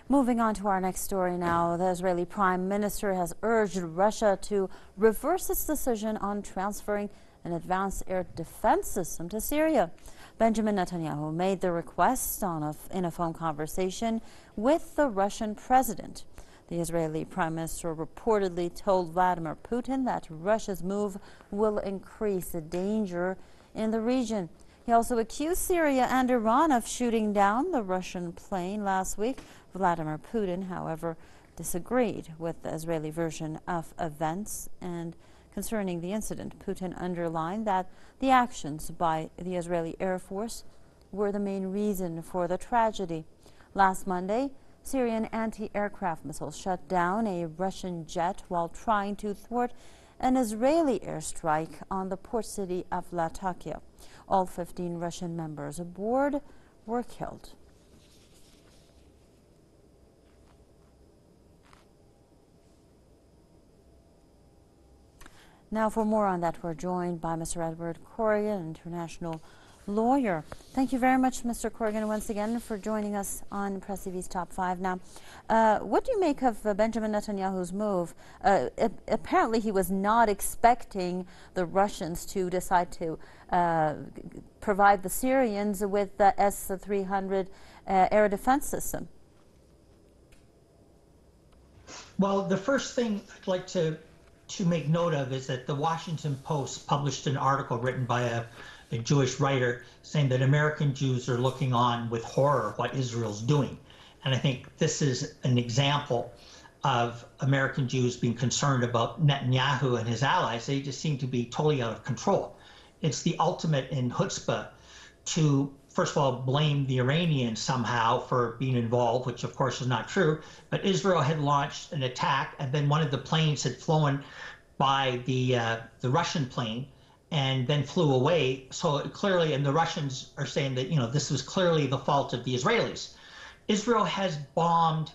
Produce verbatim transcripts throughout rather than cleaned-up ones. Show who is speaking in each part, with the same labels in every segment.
Speaker 1: Moving on to our next story now, the Israeli Prime Minister has urged Russia to reverse its decision on transferring an advanced air defense system to Syria. Benjamin Netanyahu made the request on a, in a phone conversation with the Russian president. The Israeli Prime Minister reportedly told Vladimir Putin that Russia's move will increase the danger in the region. He also accused Syria and Iran of shooting down the Russian plane last week. Vladimir Putin, however, disagreed with the Israeli version of events. And concerning the incident, Putin underlined that the actions by the Israeli Air Force were the main reason for the tragedy. Last Monday, Syrian anti-aircraft missiles shut down a Russian jet while trying to thwart an Israeli airstrike on the port city of Latakia. All fifteen Russian members aboard were killed. Now, for more on that, we're joined by Mister Edward Corrigan, international lawyer. Thank you very much, Mister Corrigan, once again for joining us on Press T V's Top five. Now, uh, what do you make of uh, Benjamin Netanyahu's move? Uh, apparently, he was not expecting the Russians to decide to uh, provide the Syrians with the S three hundred uh, air defense system.
Speaker 2: Well, the first thing I'd like to to make note of is that the Washington Post published an article written by a, a Jewish writer saying that American Jews are looking on with horror what Israel's doing. And I think this is an example of American Jews being concerned about Netanyahu and his allies. They just seem to be totally out of control. It's the ultimate in chutzpah to, first of all, blame the Iranians somehow for being involved, which of course is not true. But Israel had launched an attack, and then one of the planes had flown by the uh, the Russian plane and then flew away. So clearly, and the Russians are saying that, you know, this was clearly the fault of the Israelis. Israel has bombed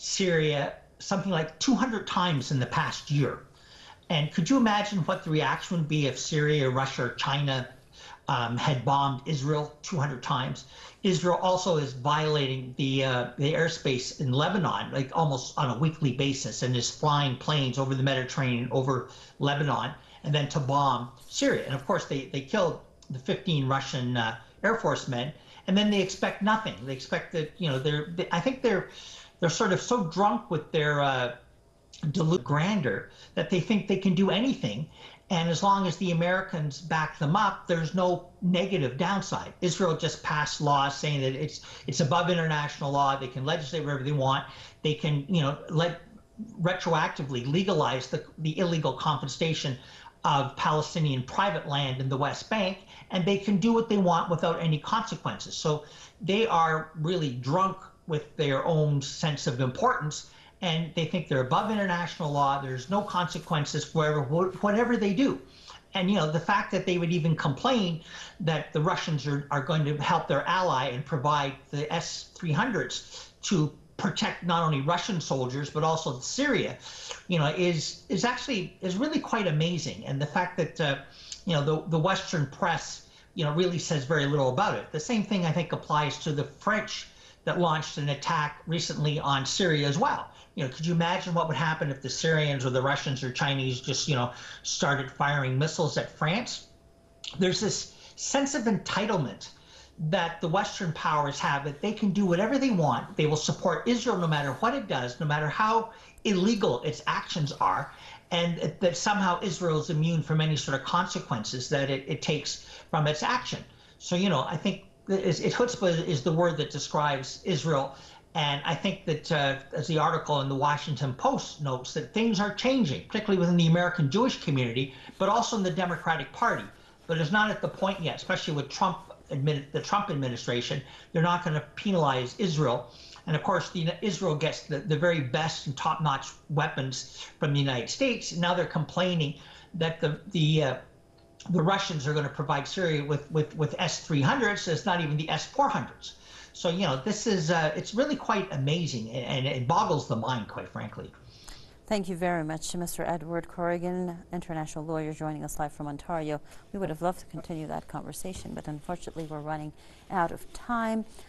Speaker 2: Syria something like two hundred times in the past year. And could you imagine what the reaction would be if Syria, Russia, or China um, had bombed Israel two hundred times? Israel also is violating the uh, the airspace in Lebanon, like almost on a weekly basis, and is flying planes over the Mediterranean, over Lebanon, and then to bomb Syria. And of course, they, they killed the fifteen Russian uh, Air Force men, and then they expect nothing. They expect that, you know, they're, they, I think they're, they're sort of so drunk with their uh, deluded grandeur that they think they can do anything. And as long as the Americans back them up, there's no negative downside. Israel just passed laws saying that it's it's above international law. They can legislate wherever they want. They can, you know, let retroactively legalize the, the illegal confiscation of Palestinian private land in the West Bank, and they can do what they want without any consequences. So they are really drunk with their own sense of importance, and they think they're above international law. There's no consequences for whatever they do. And, you know, the fact that they would even complain that the Russians are, are going to help their ally and provide the S three hundreds to protect not only Russian soldiers, but also Syria, you know, is is actually is really quite amazing. And the fact that, uh, you know, the, the Western press, you know, really says very little about it. The same thing, I think, applies to the French that launched an attack recently on Syria as well. You know, could you imagine what would happen if the Syrians or the Russians or Chinese just, you know, started firing missiles at France? There's this sense of entitlement that the Western powers have, that they can do whatever they want. They will support Israel no matter what it does, no matter how illegal its actions are, and that somehow Israel is immune from any sort of consequences that it, it takes from its action. So, you know, I think it, it, chutzpah is the word that describes Israel. And I think that, uh, as the article in the Washington Post notes, that things are changing, particularly within the American Jewish community, but also in the Democratic Party. But it's not at the point yet, especially with Trump, the Trump administration. They're not going to penalize Israel. And of course, the, Israel gets the, the very best and top-notch weapons from the United States. And now they're complaining that the the uh, the Russians are going to provide Syria with with with S three hundreds. So it's not even the S four hundreds. So, you know, this is, uh, it's really quite amazing, and it boggles the mind, quite frankly.
Speaker 1: Thank you very much, Mister Edward Corrigan, international lawyer, joining us live from Ontario. We would have loved to continue that conversation, but unfortunately we're running out of time.